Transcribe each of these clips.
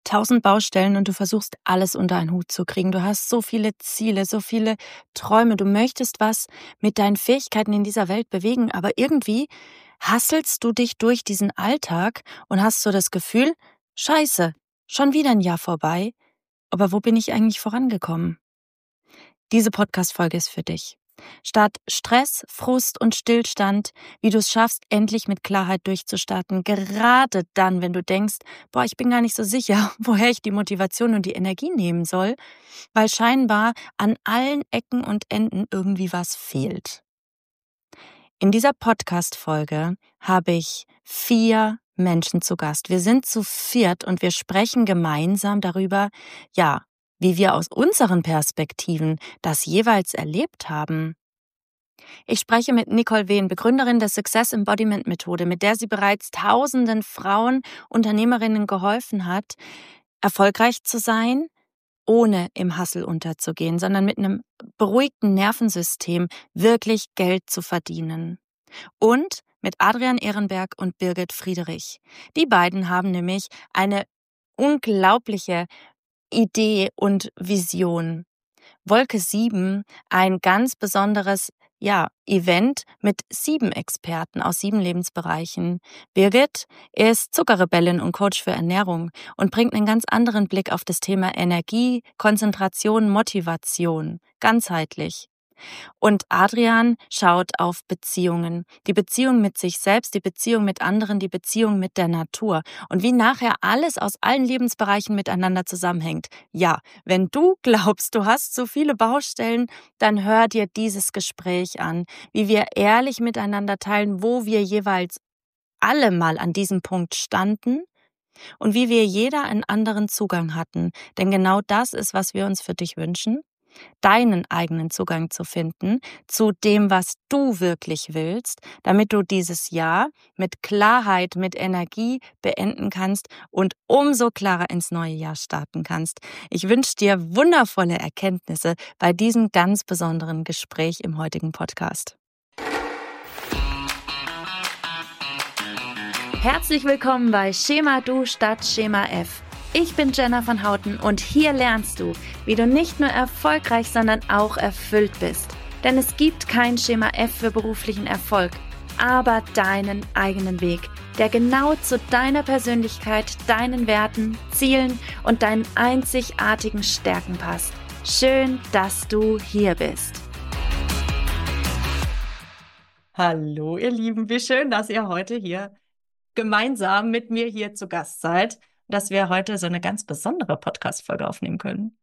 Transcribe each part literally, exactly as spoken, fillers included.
tausend Baustellen und du versuchst, alles unter einen Hut zu kriegen. Du hast so viele Ziele, so viele Träume. Du möchtest was mit deinen Fähigkeiten in dieser Welt bewegen, aber irgendwie hasselst du dich durch diesen Alltag und hast so das Gefühl, Scheiße, schon wieder ein Jahr vorbei. Aber wo bin ich eigentlich vorangekommen? Diese Podcast-Folge ist für dich. Statt Stress, Frust und Stillstand, wie du es schaffst, endlich mit Klarheit durchzustarten, gerade dann, wenn du denkst, boah, ich bin gar nicht so sicher, woher ich die Motivation und die Energie nehmen soll, weil scheinbar an allen Ecken und Enden irgendwie was fehlt. In dieser Podcast-Folge habe ich vier Menschen zu Gast. Wir sind zu viert und wir sprechen gemeinsam darüber, ja, wie wir aus unseren Perspektiven das jeweils erlebt haben. Ich spreche mit Nicole Wehn, Begründerin der Success Embodiment Methode, mit der sie bereits tausenden Frauen, Unternehmerinnen geholfen hat, erfolgreich zu sein, ohne im Hustle unterzugehen, sondern mit einem beruhigten Nervensystem wirklich Geld zu verdienen. Und mit Adrian Ehrenberg und Birgit Friedrich. Die beiden haben nämlich eine unglaubliche Idee und Vision. Wolke sieben, ein ganz besonderes ja, Event mit sieben Experten aus sieben Lebensbereichen. Birgit ist Zuckerrebellin und Coach für Ernährung und bringt einen ganz anderen Blick auf das Thema Energie, Konzentration, Motivation, ganzheitlich. Und Adrian schaut auf Beziehungen, die Beziehung mit sich selbst, die Beziehung mit anderen, die Beziehung mit der Natur und wie nachher alles aus allen Lebensbereichen miteinander zusammenhängt. Ja, wenn du glaubst, du hast so viele Baustellen, dann hör dir dieses Gespräch an, wie wir ehrlich miteinander teilen, wo wir jeweils alle mal an diesem Punkt standen und wie wir jeder einen anderen Zugang hatten. Denn genau das ist, was wir uns für dich wünschen. Deinen eigenen Zugang zu finden zu dem, was du wirklich willst, damit du dieses Jahr mit Klarheit, mit Energie beenden kannst und umso klarer ins neue Jahr starten kannst. Ich wünsche dir wundervolle Erkenntnisse bei diesem ganz besonderen Gespräch im heutigen Podcast. Herzlich willkommen bei Schema Du statt Schema F. Ich bin Jenna van Houten und hier lernst du, wie du nicht nur erfolgreich, sondern auch erfüllt bist. Denn es gibt kein Schema F für beruflichen Erfolg, aber deinen eigenen Weg, der genau zu deiner Persönlichkeit, deinen Werten, Zielen und deinen einzigartigen Stärken passt. Schön, dass du hier bist. Hallo ihr Lieben, wie schön, dass ihr heute hier gemeinsam mit mir hier zu Gast seid, dass wir heute so eine ganz besondere Podcast-Folge aufnehmen können.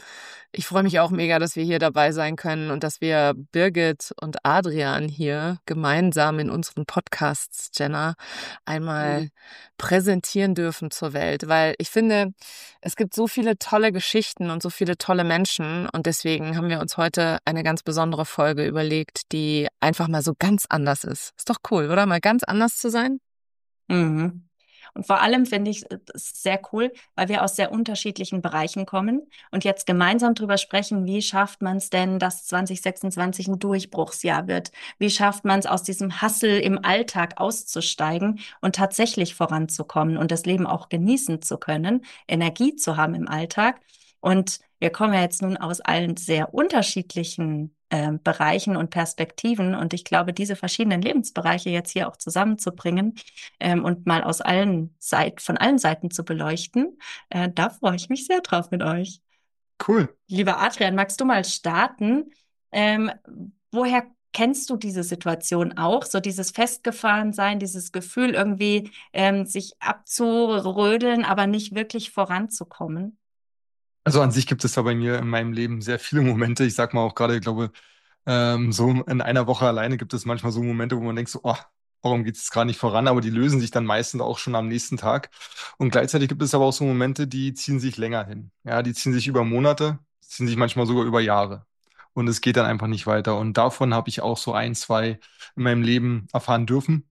Ich freue mich auch mega, dass wir hier dabei sein können und dass wir Birgit und Adrian hier gemeinsam in unseren Podcasts, Jenna, einmal mhm. präsentieren dürfen zur Welt. Weil ich finde, es gibt so viele tolle Geschichten und so viele tolle Menschen und deswegen haben wir uns heute eine ganz besondere Folge überlegt, die einfach mal so ganz anders ist. Ist doch cool, oder? Mal ganz anders zu sein? Mhm. Und vor allem finde ich es sehr cool, weil wir aus sehr unterschiedlichen Bereichen kommen und jetzt gemeinsam drüber sprechen, wie schafft man es denn, dass zwanzig sechsundzwanzig ein Durchbruchsjahr wird? Wie schafft man es, aus diesem Hustle im Alltag auszusteigen und tatsächlich voranzukommen und das Leben auch genießen zu können, Energie zu haben im Alltag? Und wir kommen ja jetzt nun aus allen sehr unterschiedlichen äh, Bereichen und Perspektiven. Und ich glaube, diese verschiedenen Lebensbereiche jetzt hier auch zusammenzubringen ähm, und mal aus allen Seiten, von allen Seiten zu beleuchten, äh, da freue ich mich sehr drauf mit euch. Cool. Lieber Adrian, magst du mal starten? Ähm, woher kennst du diese Situation auch? So dieses Festgefahrensein, dieses Gefühl, irgendwie ähm, sich abzurödeln, aber nicht wirklich voranzukommen? Also an sich gibt es da bei mir in meinem Leben sehr viele Momente. Ich sag mal auch gerade, ich glaube, ähm, so in einer Woche alleine gibt es manchmal so Momente, wo man denkt so, oh, warum geht es gerade nicht voran? Aber die lösen sich dann meistens auch schon am nächsten Tag. Und gleichzeitig gibt es aber auch so Momente, die ziehen sich länger hin. Ja, die ziehen sich über Monate, ziehen sich manchmal sogar über Jahre. Und es geht dann einfach nicht weiter. Und davon habe ich auch so ein, zwei in meinem Leben erfahren dürfen,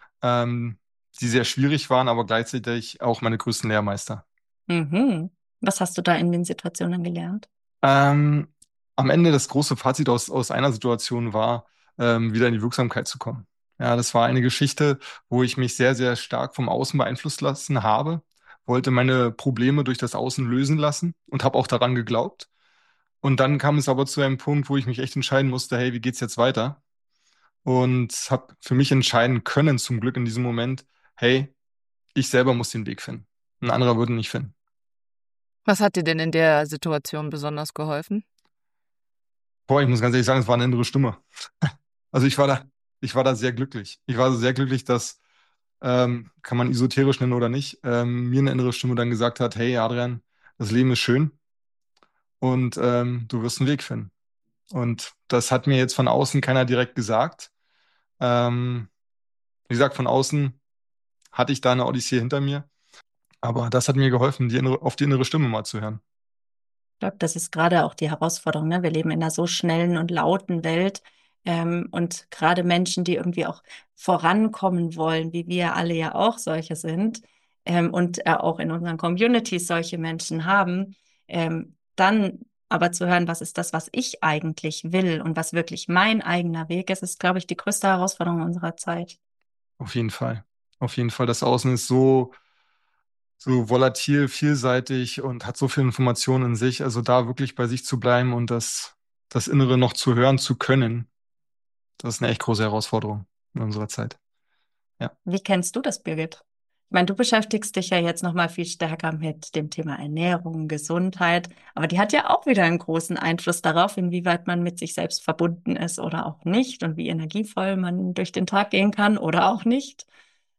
ähm, die sehr schwierig waren, aber gleichzeitig auch meine größten Lehrmeister. Mhm. Was hast du da in den Situationen gelernt? Ähm, am Ende das große Fazit aus, aus einer Situation war, ähm, wieder in die Wirksamkeit zu kommen. Ja, das war eine Geschichte, wo ich mich sehr, sehr stark vom Außen beeinflusst lassen habe, wollte meine Probleme durch das Außen lösen lassen und habe auch daran geglaubt. Und dann kam es aber zu einem Punkt, wo ich mich echt entscheiden musste, hey, wie geht's jetzt weiter? Und habe für mich entscheiden können, zum Glück in diesem Moment, hey, ich selber muss den Weg finden. Ein anderer würde ihn nicht finden. Was hat dir denn in der Situation besonders geholfen? Boah, ich muss ganz ehrlich sagen, es war eine innere Stimme. Also ich war da, ich war da sehr glücklich. Ich war sehr glücklich, dass, ähm, kann man esoterisch nennen oder nicht, ähm, mir eine innere Stimme dann gesagt hat, hey Adrian, das Leben ist schön und ähm, du wirst einen Weg finden. Und das hat mir jetzt von außen keiner direkt gesagt. Ähm, wie gesagt, von außen hatte ich da eine Odyssee hinter mir. Aber das hat mir geholfen, die innere, auf die innere Stimme mal zu hören. Ich glaube, das ist gerade auch die Herausforderung. Ne? Wir leben in einer so schnellen und lauten Welt. Ähm, und gerade Menschen, die irgendwie auch vorankommen wollen, wie wir alle ja auch solche sind, ähm, und äh, auch in unseren Communities solche Menschen haben, ähm, dann aber zu hören, was ist das, was ich eigentlich will und was wirklich mein eigener Weg ist, ist, glaube ich, die größte Herausforderung unserer Zeit. Auf jeden Fall. Auf jeden Fall. Das Außen ist so, so volatil, vielseitig und hat so viel Information in sich. Also da wirklich bei sich zu bleiben und das, das Innere noch zu hören zu können, das ist eine echt große Herausforderung in unserer Zeit. Ja. Wie kennst du das, Birgit? Ich meine, du beschäftigst dich ja jetzt noch mal viel stärker mit dem Thema Ernährung, Gesundheit, aber die hat ja auch wieder einen großen Einfluss darauf, inwieweit man mit sich selbst verbunden ist oder auch nicht und wie energievoll man durch den Tag gehen kann oder auch nicht.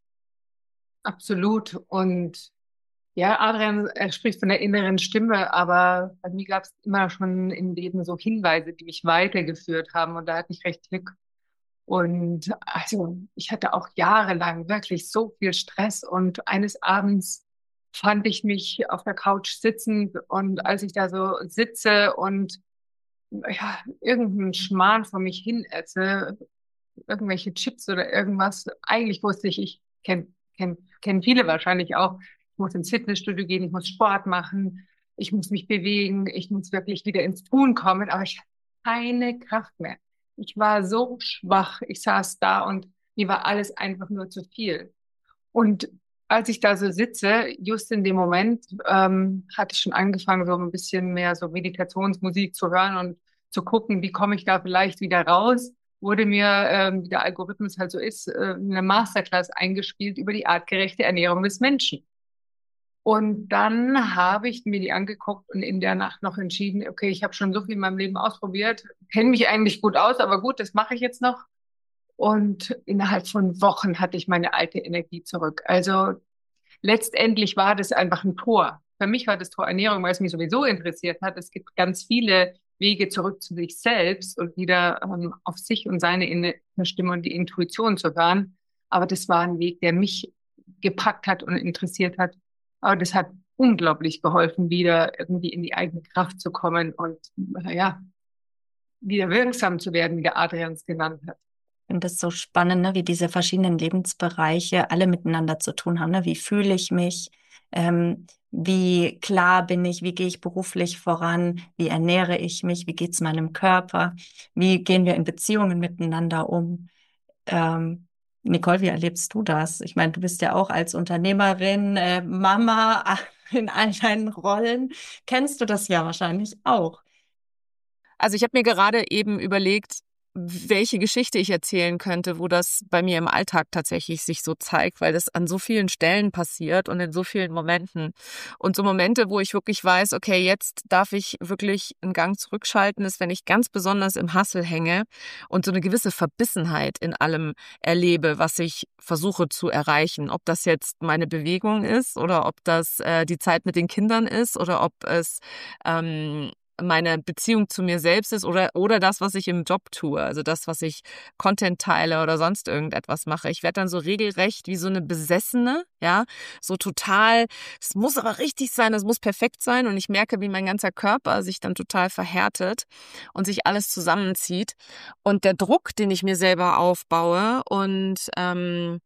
Absolut. Und ja, Adrian, er spricht von der inneren Stimme, aber bei mir gab es immer schon im Leben so Hinweise, die mich weitergeführt haben. Und da hatte ich recht Glück. Und also ich hatte auch jahrelang wirklich so viel Stress. Und eines Abends fand ich mich auf der Couch sitzen. Und als ich da so sitze und ja, irgendeinen Schmarrn vor mich hin esse, irgendwelche Chips oder irgendwas. Eigentlich wusste ich, ich kenne kenn, kenn viele wahrscheinlich auch, ich muss ins Fitnessstudio gehen, ich muss Sport machen, ich muss mich bewegen, ich muss wirklich wieder ins Tun kommen, aber ich hatte keine Kraft mehr. Ich war so schwach, ich saß da und mir war alles einfach nur zu viel. Und als ich da so sitze, just in dem Moment, ähm, hatte ich schon angefangen, so ein bisschen mehr so Meditationsmusik zu hören und zu gucken, wie komme ich da vielleicht wieder raus. Wurde mir, ähm, wie der Algorithmus halt so ist, äh, eine Masterclass eingespielt über die artgerechte Ernährung des Menschen. Und dann habe ich mir die angeguckt und in der Nacht noch entschieden, okay, ich habe schon so viel in meinem Leben ausprobiert, kenne mich eigentlich gut aus, aber gut, das mache ich jetzt noch. Und innerhalb von Wochen hatte ich meine alte Energie zurück. Also letztendlich war das einfach ein Tor. Für mich war das Tor Ernährung, weil es mich sowieso interessiert hat. Es gibt ganz viele Wege zurück zu sich selbst und wieder ähm, auf sich und seine innere Stimme und die Intuition zu hören. Aber das war ein Weg, der mich gepackt hat und interessiert hat. Aber das hat unglaublich geholfen, wieder irgendwie in die eigene Kraft zu kommen und ja, wieder wirksam zu werden, wie der Adrian es genannt hat. Ich finde das so spannend, ne, wie diese verschiedenen Lebensbereiche alle miteinander zu tun haben. Ne? Wie fühle ich mich? Ähm, wie klar bin ich? Wie gehe ich beruflich voran? Wie ernähre ich mich? Wie geht es meinem Körper? Wie gehen wir in Beziehungen miteinander um? Ähm, Nicole, wie erlebst du das? Ich meine, du bist ja auch als Unternehmerin, äh, Mama in all deinen Rollen. Kennst du das ja wahrscheinlich auch. Also ich habe mir gerade eben überlegt, welche Geschichte ich erzählen könnte, wo das bei mir im Alltag tatsächlich sich so zeigt, weil das an so vielen Stellen passiert und in so vielen Momenten. Und so Momente, wo ich wirklich weiß, okay, jetzt darf ich wirklich einen Gang zurückschalten, ist, wenn ich ganz besonders im Hustle hänge und so eine gewisse Verbissenheit in allem erlebe, was ich versuche zu erreichen. Ob das jetzt meine Bewegung ist oder ob das äh, die Zeit mit den Kindern ist oder ob es ähm, meine Beziehung zu mir selbst ist oder, oder das, was ich im Job tue, also das, was ich Content teile oder sonst irgendetwas mache. Ich werde dann so regelrecht wie so eine Besessene, ja, so total, es muss aber richtig sein, es muss perfekt sein und ich merke, wie mein ganzer Körper sich dann total verhärtet und sich alles zusammenzieht und der Druck, den ich mir selber aufbaue und ähm,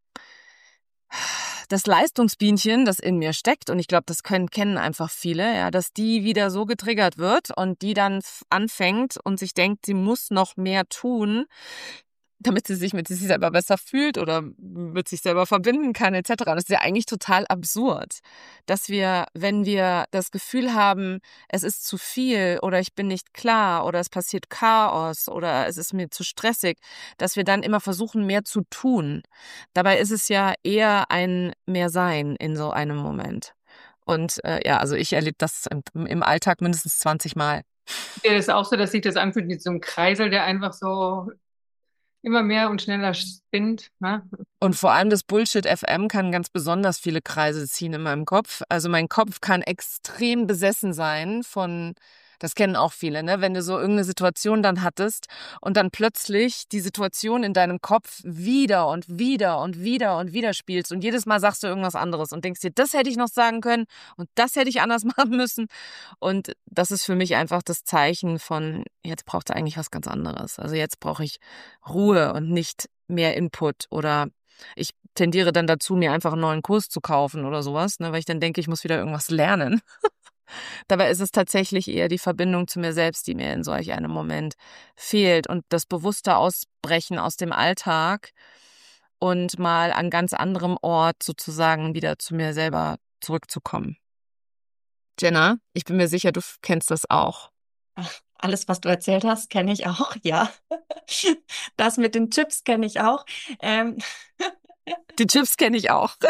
das Leistungsbienchen, das in mir steckt, und ich glaube, das können, kennen einfach viele, ja, dass die wieder so getriggert wird und die dann anfängt und sich denkt, sie muss noch mehr tun, damit sie sich mit sich selber besser fühlt oder mit sich selber verbinden kann, et cetera. Das ist ja eigentlich total absurd, dass wir, wenn wir das Gefühl haben, es ist zu viel oder ich bin nicht klar oder es passiert Chaos oder es ist mir zu stressig, dass wir dann immer versuchen, mehr zu tun. Dabei ist es ja eher ein Mehr-Sein in so einem Moment. Und äh, ja, also ich erlebe das im, im Alltag mindestens zwanzig Mal. Ja, das ist auch so, dass sich das anfühlt wie so ein Kreisel, der einfach so immer mehr und schneller spinnt. Ne? Und vor allem das Bullshit F M kann ganz besonders viele Kreise ziehen in meinem Kopf. Also mein Kopf kann extrem besessen sein von, das kennen auch viele, ne? Wenn du so irgendeine Situation dann hattest und dann plötzlich die Situation in deinem Kopf wieder und wieder und wieder und wieder spielst und jedes Mal sagst du irgendwas anderes und denkst dir, das hätte ich noch sagen können und das hätte ich anders machen müssen. Und das ist für mich einfach das Zeichen von, jetzt braucht er eigentlich was ganz anderes. Also jetzt brauche ich Ruhe und nicht mehr Input oder ich tendiere dann dazu, mir einfach einen neuen Kurs zu kaufen oder sowas, ne, weil ich dann denke, ich muss wieder irgendwas lernen. Dabei ist es tatsächlich eher die Verbindung zu mir selbst, die mir in solch einem Moment fehlt und das bewusste Ausbrechen aus dem Alltag und mal an ganz anderem Ort sozusagen wieder zu mir selber zurückzukommen. Jenna, ich bin mir sicher, du kennst das auch. Ach, alles, was du erzählt hast, kenne ich auch, ja. Das mit den Chips kenne ich auch. Ähm, Die Chips kenne ich auch.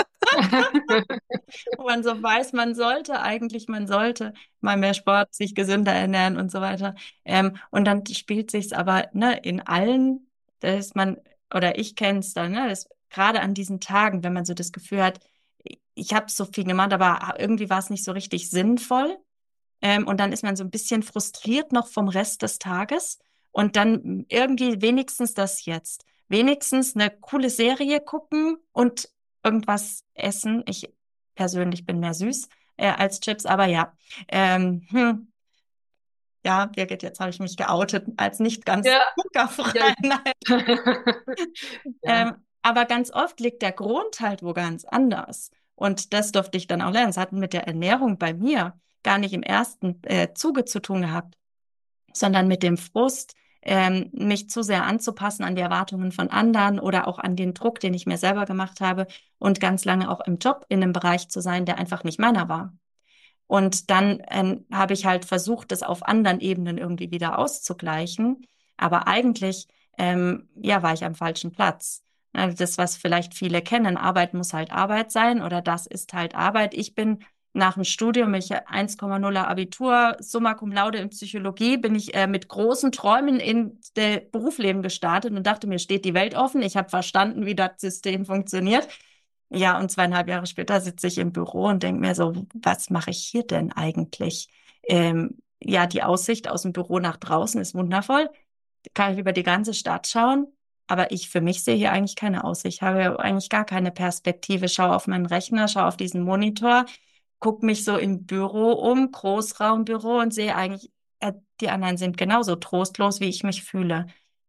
wo man so weiß, man sollte eigentlich, man sollte mal mehr Sport, sich gesünder ernähren und so weiter. Ähm, und dann spielt sich's aber ne, in allen, da ist man, oder ich kenne es dann, ne, das, gerade an diesen Tagen, wenn man so das Gefühl hat, ich habe so viel gemacht, aber irgendwie war es nicht so richtig sinnvoll. Ähm, und dann ist man so ein bisschen frustriert noch vom Rest des Tages. Und dann irgendwie wenigstens das jetzt. Wenigstens eine coole Serie gucken und irgendwas essen. Ich persönlich bin mehr süß äh, als Chips, aber ja. Ähm, hm, ja, Birgit, jetzt habe ich mich geoutet als nicht ganz Ja, zuckerfrei. ja, ja. Ähm, aber ganz oft liegt der Grund halt wo ganz anders. Und das durfte ich dann auch lernen. Es hat mit der Ernährung bei mir gar nicht im ersten äh, Zuge zu tun gehabt, sondern mit dem Frust, ähm, mich zu sehr anzupassen an die Erwartungen von anderen oder auch an den Druck, den ich mir selber gemacht habe und ganz lange auch im Job in einem Bereich zu sein, der einfach nicht meiner war. Und dann ähm, habe ich halt versucht, das auf anderen Ebenen irgendwie wieder auszugleichen. Aber eigentlich, ähm, ja, war ich am falschen Platz. Also das, was vielleicht viele kennen, Arbeit muss halt Arbeit sein oder das ist halt Arbeit. Ich bin nach dem Studium, ich eins Komma nuller Abitur, Summa Cum Laude in Psychologie, bin ich äh, mit großen Träumen in das Berufsleben gestartet und dachte, mir steht die Welt offen. Ich habe verstanden, wie das System funktioniert. Ja, und zweieinhalb Jahre später sitze ich im Büro und denke mir so, was mache ich hier denn eigentlich? Ähm, ja, die Aussicht aus dem Büro nach draußen ist wundervoll. Kann ich über die ganze Stadt schauen. Aber ich für mich sehe hier eigentlich keine Aussicht. Ich habe ja eigentlich gar keine Perspektive. Schaue auf meinen Rechner, schaue auf diesen Monitor, gucke mich so im Büro um, Großraumbüro und sehe eigentlich, äh, die anderen sind genauso trostlos, wie ich mich fühle.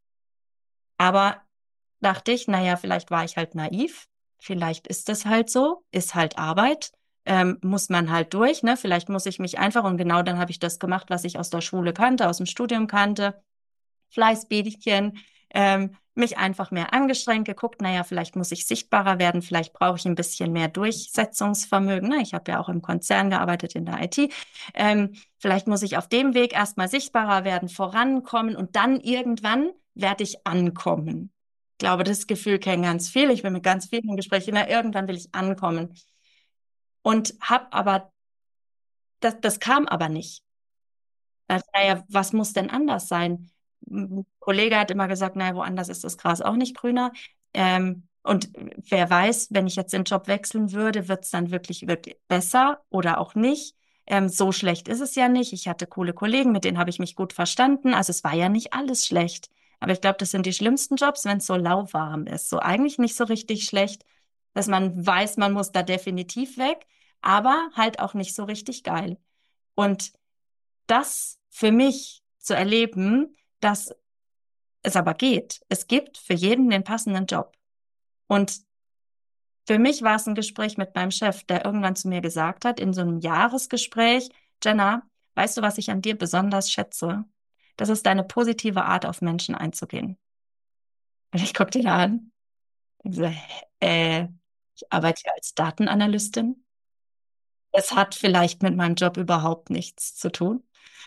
Aber dachte ich, naja, vielleicht war ich halt naiv. Vielleicht ist es halt so, ist halt Arbeit, ähm, muss man halt durch, ne? Vielleicht muss ich mich einfach, und genau dann habe ich das gemacht, was ich aus der Schule kannte, aus dem Studium kannte, Fleißbienchen, ähm, mich einfach mehr angestrengt, geguckt, naja, vielleicht muss ich sichtbarer werden, vielleicht brauche ich ein bisschen mehr Durchsetzungsvermögen. Ne? Ich habe ja auch im Konzern gearbeitet in der I T. Ähm, vielleicht muss ich auf dem Weg erstmal sichtbarer werden, vorankommen und dann irgendwann werde ich ankommen. Ich glaube, das Gefühl kennen ganz viele. Ich bin mit ganz vielen im Gespräch, na, irgendwann will ich ankommen. Und habe aber, das, das kam aber nicht. Also, naja, was muss denn anders sein? Ein Kollege hat immer gesagt, naja, woanders ist das Gras auch nicht grüner. Ähm, und wer weiß, wenn ich jetzt den Job wechseln würde, wird es dann wirklich, wirklich besser oder auch nicht. Ähm, so schlecht ist es ja nicht. Ich hatte coole Kollegen, mit denen habe ich mich gut verstanden. Also es war ja nicht alles schlecht. Aber ich glaube, das sind die schlimmsten Jobs, wenn es so lauwarm ist. So eigentlich nicht so richtig schlecht, dass man weiß, man muss da definitiv weg, aber halt auch nicht so richtig geil. Und das für mich zu erleben, dass es aber geht. Es gibt für jeden den passenden Job. Und für mich war es ein Gespräch mit meinem Chef, der irgendwann zu mir gesagt hat, in so einem Jahresgespräch, Jenna, weißt du, was ich an dir besonders schätze? Das ist deine positive Art, auf Menschen einzugehen. Und ich gucke den an und so, äh, ich arbeite hier als Datenanalystin. Es hat vielleicht mit meinem Job überhaupt nichts zu tun.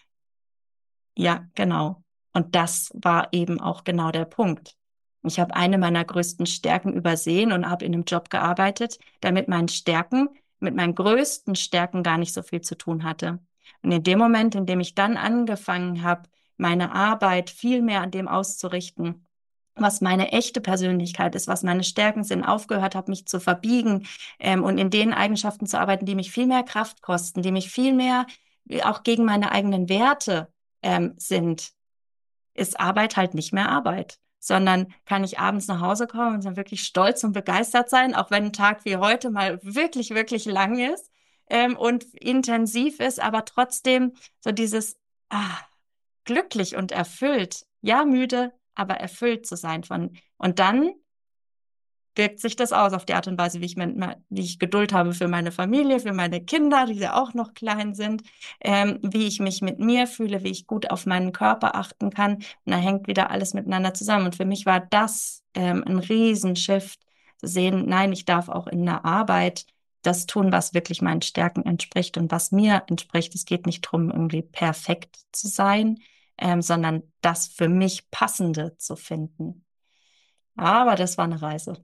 Ja, genau. Und das war eben auch genau der Punkt. Ich habe eine meiner größten Stärken übersehen und habe in einem Job gearbeitet, der mit meinen Stärken, mit meinen größten Stärken gar nicht so viel zu tun hatte. Und in dem Moment, in dem ich dann angefangen habe, meine Arbeit viel mehr an dem auszurichten, was meine echte Persönlichkeit ist, was meine Stärken sind, aufgehört habe, mich zu verbiegen, ähm, und in den Eigenschaften zu arbeiten, die mich viel mehr Kraft kosten, die mich viel mehr äh, auch gegen meine eigenen Werte ähm, sind, ist Arbeit halt nicht mehr Arbeit, sondern kann ich abends nach Hause kommen und dann wirklich stolz und begeistert sein, auch wenn ein Tag wie heute mal wirklich, wirklich lang ist ähm, und intensiv ist, aber trotzdem so dieses ah, glücklich und erfüllt, ja müde, aber erfüllt zu sein von. Und dann wirkt sich das aus auf die Art und Weise, wie ich, mit, wie ich Geduld habe für meine Familie, für meine Kinder, die ja auch noch klein sind, ähm, wie ich mich mit mir fühle, wie ich gut auf meinen Körper achten kann. Und da hängt wieder alles miteinander zusammen. Und für mich war das ähm, ein Riesenshift, zu sehen, nein, ich darf auch in der Arbeit das tun, was wirklich meinen Stärken entspricht und was mir entspricht. Es geht nicht darum, irgendwie perfekt zu sein, ähm, sondern das für mich Passende zu finden. Aber das war eine Reise,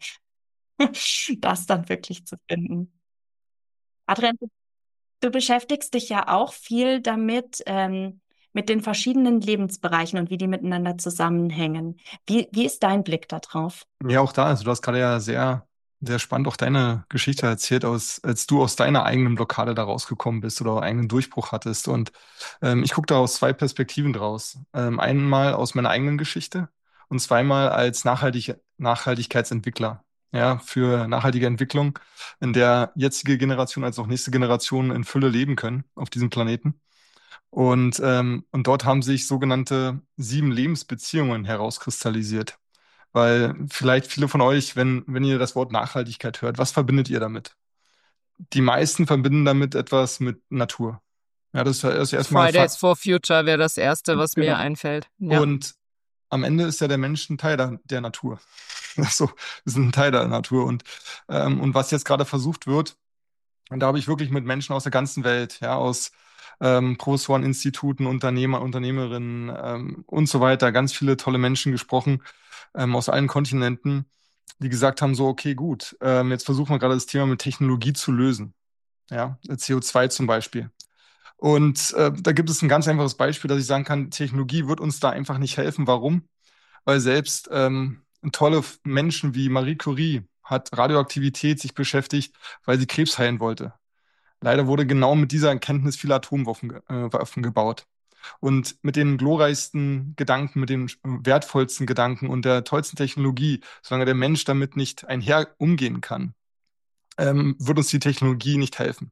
das dann wirklich zu finden. Adrian, du du beschäftigst dich ja auch viel damit, ähm, mit den verschiedenen Lebensbereichen und wie die miteinander zusammenhängen. Wie, wie ist dein Blick da drauf? Ja, auch da, also du hast gerade ja sehr, sehr spannend auch deine Geschichte erzählt, aus, als du aus deiner eigenen Blockade da rausgekommen bist oder eigenen Durchbruch hattest. Und ähm, ich gucke da aus zwei Perspektiven draus. Ähm, einmal aus meiner eigenen Geschichte und zweimal als Nachhaltig Nachhaltigkeitsentwickler. Ja, für nachhaltige Entwicklung, in der jetzige Generation als auch nächste Generation in Fülle leben können auf diesem Planeten. Und, ähm, und dort haben sich sogenannte sieben Lebensbeziehungen herauskristallisiert. Weil vielleicht viele von euch, wenn, wenn ihr das Wort Nachhaltigkeit hört, was verbindet ihr damit? Die meisten verbinden damit etwas mit Natur. Ja, das ist erstmal Fridays Fakt. for Future wäre das Erste, was mir Genau. einfällt. Ja. Und am Ende ist ja der Mensch ein Teil der, der Natur. So, wir sind ein Teil der Natur. Und, ähm, und was jetzt gerade versucht wird, und da habe ich wirklich mit Menschen aus der ganzen Welt, ja, aus ähm, Professoren, Instituten, Unternehmer, Unternehmerinnen ähm, und so weiter, ganz viele tolle Menschen gesprochen, ähm, aus allen Kontinenten, die gesagt haben, so, okay, gut, ähm, jetzt versuchen wir gerade das Thema mit Technologie zu lösen. Ja, C O zwei zum Beispiel. Und äh, da gibt es ein ganz einfaches Beispiel, dass ich sagen kann, Technologie wird uns da einfach nicht helfen. Warum? Weil selbst ähm, tolle Menschen wie Marie Curie hat Radioaktivität sich beschäftigt, weil sie Krebs heilen wollte. Leider wurde genau mit dieser Erkenntnis viele Atomwaffen ge- äh, Waffen gebaut. Und mit den glorreichsten Gedanken, mit den wertvollsten Gedanken und der tollsten Technologie, solange der Mensch damit nicht einher umgehen kann, ähm, wird uns die Technologie nicht helfen.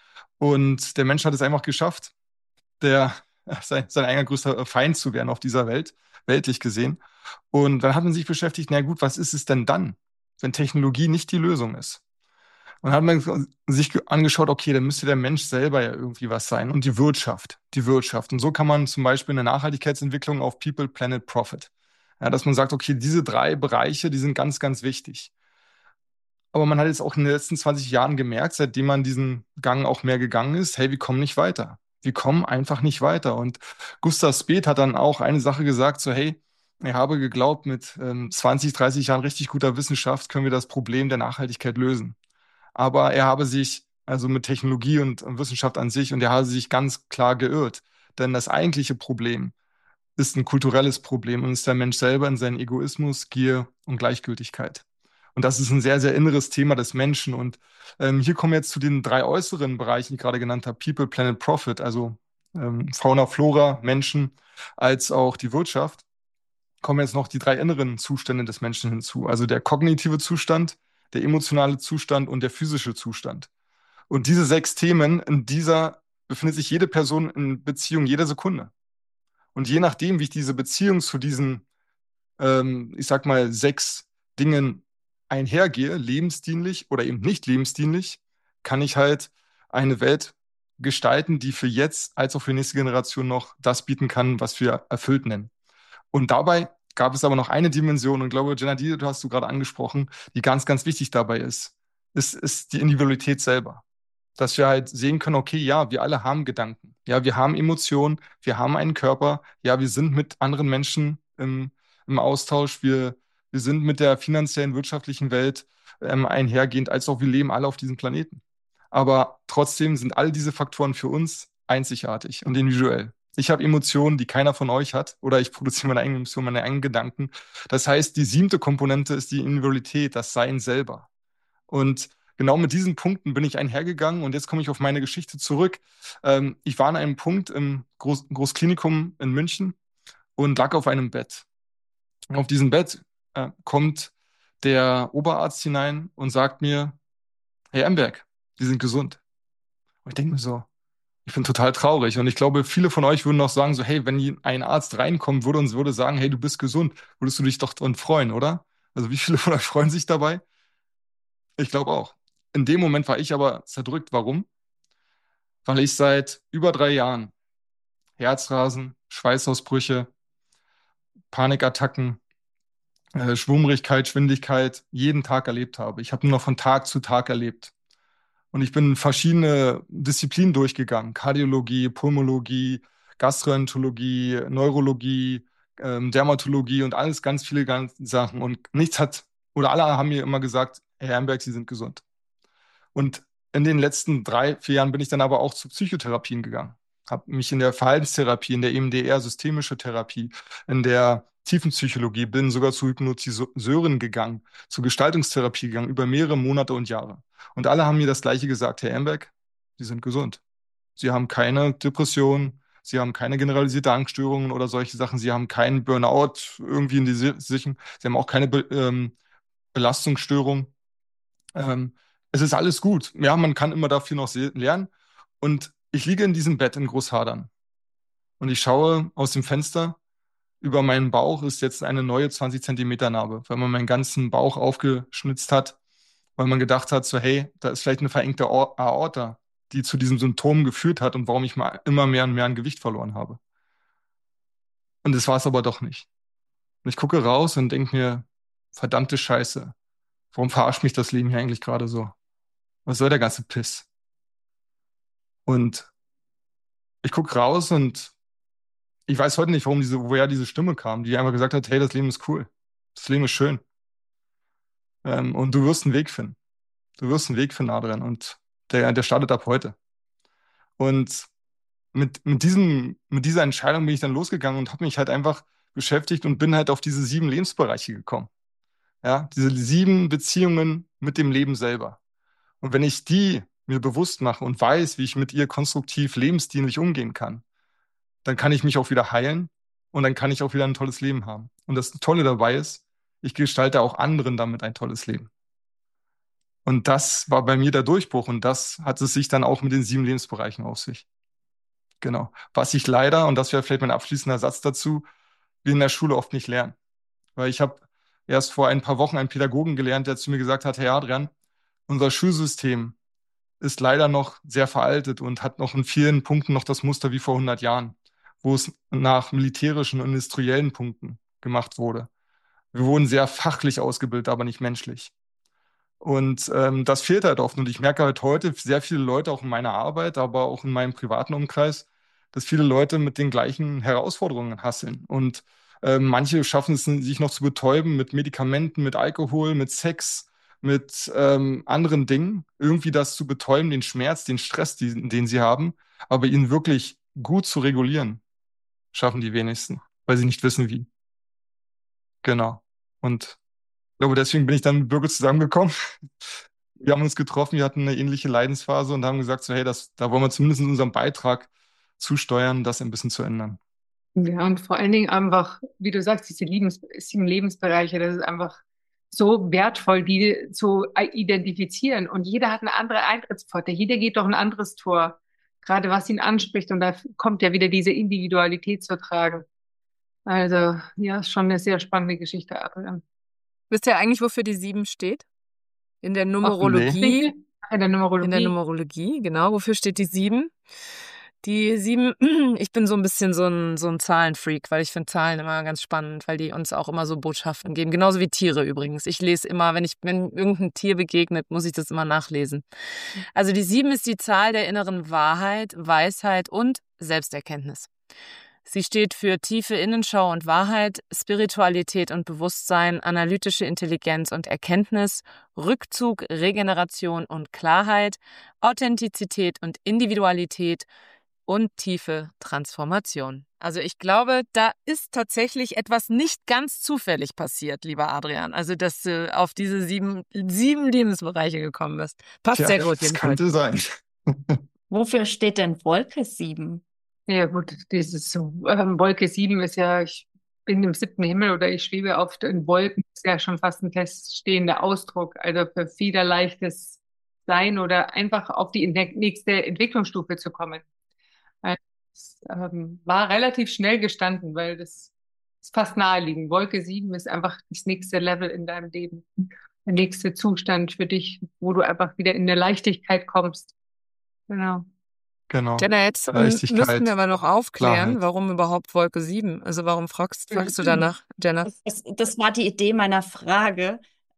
Und der Mensch hat es einfach geschafft, der, sein, sein eigener größter Feind zu werden auf dieser Welt, weltlich gesehen. Und dann hat man sich beschäftigt, na gut, was ist es denn dann, wenn Technologie nicht die Lösung ist? Und dann hat man sich ge- angeschaut, okay, dann müsste der Mensch selber ja irgendwie was sein und die Wirtschaft, die Wirtschaft. Und so kann man zum Beispiel eine Nachhaltigkeitsentwicklung auf People, Planet, Profit. Ja, dass man sagt, okay, diese drei Bereiche, die sind ganz, ganz wichtig. Aber man hat jetzt auch in den letzten zwanzig Jahren gemerkt, seitdem man diesen Gang auch mehr gegangen ist, hey, wir kommen nicht weiter. Wir kommen einfach nicht weiter. Und Gustav Speth hat dann auch eine Sache gesagt, so, hey, ich habe geglaubt, mit ähm, zwanzig, dreißig Jahren richtig guter Wissenschaft können wir das Problem der Nachhaltigkeit lösen. Aber er habe sich, also mit Technologie und, und Wissenschaft an sich, und er habe sich ganz klar geirrt. Denn das eigentliche Problem ist ein kulturelles Problem und ist der Mensch selber in seinen Egoismus, Gier und Gleichgültigkeit. Und das ist ein sehr, sehr inneres Thema des Menschen. Und ähm, hier kommen wir jetzt zu den drei äußeren Bereichen, die ich gerade genannt habe: People, Planet, Profit, also ähm, Fauna, Flora, Menschen, als auch die Wirtschaft. Kommen jetzt noch die drei inneren Zustände des Menschen hinzu, also der kognitive Zustand, der emotionale Zustand und der physische Zustand. Und diese sechs Themen, in dieser befindet sich jede Person in Beziehung jede Sekunde. Und je nachdem, wie ich diese Beziehung zu diesen, ähm, ich sag mal, sechs Dingen einhergehe, lebensdienlich oder eben nicht lebensdienlich, kann ich halt eine Welt gestalten, die für jetzt als auch für die nächste Generation noch das bieten kann, was wir erfüllt nennen. Und dabei gab es aber noch eine Dimension und ich glaube, Jenna, die du hast du gerade angesprochen, die ganz, ganz wichtig dabei ist, ist, ist die Individualität selber. Dass wir halt sehen können, okay, ja, wir alle haben Gedanken, ja, wir haben Emotionen, wir haben einen Körper, ja, wir sind mit anderen Menschen im, im Austausch, wir, wir sind mit der finanziellen, wirtschaftlichen Welt ähm, einhergehend, als auch wir leben alle auf diesem Planeten. Aber trotzdem sind all diese Faktoren für uns einzigartig und individuell. Ich habe Emotionen, die keiner von euch hat, oder ich produziere meine eigenen Emotionen, meine eigenen Gedanken. Das heißt, die siebte Komponente ist die Individualität, das Sein selber. Und genau mit diesen Punkten bin ich einhergegangen und jetzt komme ich auf meine Geschichte zurück. Ähm, ich war an einem Punkt im Groß Großklinikum in München und lag auf einem Bett. Und auf diesem Bett äh, kommt der Oberarzt hinein und sagt mir, Herr Emberg, Sie sind gesund. Und ich denke mir so, ich bin total traurig. Und ich glaube, viele von euch würden noch sagen, so, hey, wenn ein Arzt reinkommen würde und würde sagen, hey, du bist gesund, würdest du dich doch dran freuen, oder? Also wie viele von euch freuen sich dabei? Ich glaube auch. In dem Moment war ich aber zerdrückt. Warum? Weil ich seit über drei Jahren Herzrasen, Schweißausbrüche, Panikattacken, äh, Schwummrigkeit, Schwindigkeit jeden Tag erlebt habe. Ich habe nur noch von Tag zu Tag erlebt. Und ich bin verschiedene Disziplinen durchgegangen. Kardiologie, Pulmologie, Gastroenterologie, Neurologie, ähm, Dermatologie und alles ganz viele ganz Sachen. Und nichts hat, oder alle haben mir immer gesagt, Herr Herrenberg, Sie sind gesund. Und in den letzten drei, vier Jahren bin ich dann aber auch zu Psychotherapien gegangen. Habe mich in der Verhaltenstherapie, in der E M D R, systemische Therapie, in der Tiefenpsychologie, bin sogar zu Hypnotiseuren gegangen, zu Gestaltungstherapie gegangen, über mehrere Monate und Jahre. Und alle haben mir das Gleiche gesagt, Herr Emberg, Sie sind gesund. Sie haben keine Depression, Sie haben keine generalisierte Angststörungen oder solche Sachen, Sie haben keinen Burnout irgendwie in die Sichen, Sie haben auch keine Be ähm, Belastungsstörung. Ähm, Es ist alles gut. Ja, man kann immer dafür noch se- lernen. Und ich liege in diesem Bett in Großhadern und ich schaue aus dem Fenster. Über meinen Bauch ist jetzt eine neue zwanzig Zentimeter Narbe, weil man meinen ganzen Bauch aufgeschnitzt hat, weil man gedacht hat, so hey, da ist vielleicht eine verengte Aor- Aorta, die zu diesem Symptom geführt hat und warum ich mal immer mehr und mehr an Gewicht verloren habe. Und das war es aber doch nicht. Und ich gucke raus und denke mir, verdammte Scheiße, warum verarscht mich das Leben hier eigentlich gerade so? Was soll der ganze Piss? Und ich gucke raus und ich weiß heute nicht, warum diese, woher diese Stimme kam, die einfach gesagt hat, hey, das Leben ist cool. Das Leben ist schön. Ähm, und du wirst einen Weg finden. Du wirst einen Weg finden, Adrian. Und der, der startet ab heute. Und mit, mit diesem, mit dieser Entscheidung bin ich dann losgegangen und habe mich halt einfach beschäftigt und bin halt auf diese sieben Lebensbereiche gekommen. Ja, diese sieben Beziehungen mit dem Leben selber. Und wenn ich die mir bewusst mache und weiß, wie ich mit ihr konstruktiv, lebensdienlich umgehen kann, dann kann ich mich auch wieder heilen und dann kann ich auch wieder ein tolles Leben haben. Und das Tolle dabei ist, ich gestalte auch anderen damit ein tolles Leben. Und das war bei mir der Durchbruch und das hat es sich dann auch mit den sieben Lebensbereichen auf sich. Genau. Was ich leider, und das wäre vielleicht mein abschließender Satz dazu, wir in der Schule oft nicht lernen. Weil ich habe erst vor ein paar Wochen einen Pädagogen gelernt, der zu mir gesagt hat, Herr Adrian, unser Schulsystem ist leider noch sehr veraltet und hat noch in vielen Punkten noch das Muster wie vor hundert Jahren, wo es nach militärischen und industriellen Punkten gemacht wurde. Wir wurden sehr fachlich ausgebildet, aber nicht menschlich. Und ähm, das fehlt halt oft. Und ich merke halt heute sehr viele Leute, auch in meiner Arbeit, aber auch in meinem privaten Umkreis, dass viele Leute mit den gleichen Herausforderungen hasseln. Und ähm, manche schaffen es, sich noch zu betäuben mit Medikamenten, mit Alkohol, mit Sex, mit ähm, anderen Dingen. Irgendwie das zu betäuben, den Schmerz, den Stress, die, den sie haben. Aber ihn wirklich gut zu regulieren, schaffen die wenigsten, weil sie nicht wissen, wie. Genau. Und ich glaube, deswegen bin ich dann mit Birgit zusammengekommen. Wir haben uns getroffen, wir hatten eine ähnliche Leidensphase und haben gesagt, so, hey, das, da wollen wir zumindest unseren Beitrag zusteuern, das ein bisschen zu ändern. Ja, und vor allen Dingen einfach, wie du sagst, diese Lebens sieben Lebensbereiche, das ist einfach so wertvoll, die zu identifizieren. Und jeder hat eine andere Eintrittspforte, jeder geht durch ein anderes Tor, gerade was ihn anspricht. Und da kommt ja wieder diese Individualität zu tragen. Also, ja, ist schon eine sehr spannende Geschichte, Adrian. Wisst ihr eigentlich, wofür die sieben steht? In der Nee. Numerologie. In der Numerologie. In der Numerologie, genau. Wofür steht die sieben? Die sieben, ich bin so ein bisschen so ein, so ein Zahlenfreak, weil ich finde Zahlen immer ganz spannend, weil die uns auch immer so Botschaften geben. Genauso wie Tiere übrigens. Ich lese immer, wenn ich, wenn irgendein Tier begegnet, muss ich das immer nachlesen. Also die sieben ist die Zahl der inneren Wahrheit, Weisheit und Selbsterkenntnis. Sie steht für tiefe Innenschau und Wahrheit, Spiritualität und Bewusstsein, analytische Intelligenz und Erkenntnis, Rückzug, Regeneration und Klarheit, Authentizität und Individualität und tiefe Transformation. Also ich glaube, da ist tatsächlich etwas nicht ganz zufällig passiert, lieber Adrian. Also, dass du auf diese sieben, sieben Lebensbereiche gekommen bist. Passt Tja, sehr gut das jedenfalls. könnte sein. Wofür steht denn Wolke sieben? Ja, gut, dieses so, ähm, Wolke sieben ist ja, ich bin im siebten Himmel oder ich schwebe auf den Wolken, ist ja schon fast ein feststehender Ausdruck. Also für federleichtes Sein oder einfach auf die ne- nächste Entwicklungsstufe zu kommen. Also, das, ähm, war relativ schnell gestanden, weil das ist fast naheliegend. Wolke sieben ist einfach das nächste Level in deinem Leben. Der nächste Zustand für dich, wo du einfach wieder in eine Leichtigkeit kommst. Genau. Genau. Jenna, jetzt ähm, müssten Leichtigkeit, wir aber noch aufklären, Klarheit. warum überhaupt Wolke sieben? Also warum fragst, fragst du danach, Jenna? Das, das, das war die Idee meiner Frage,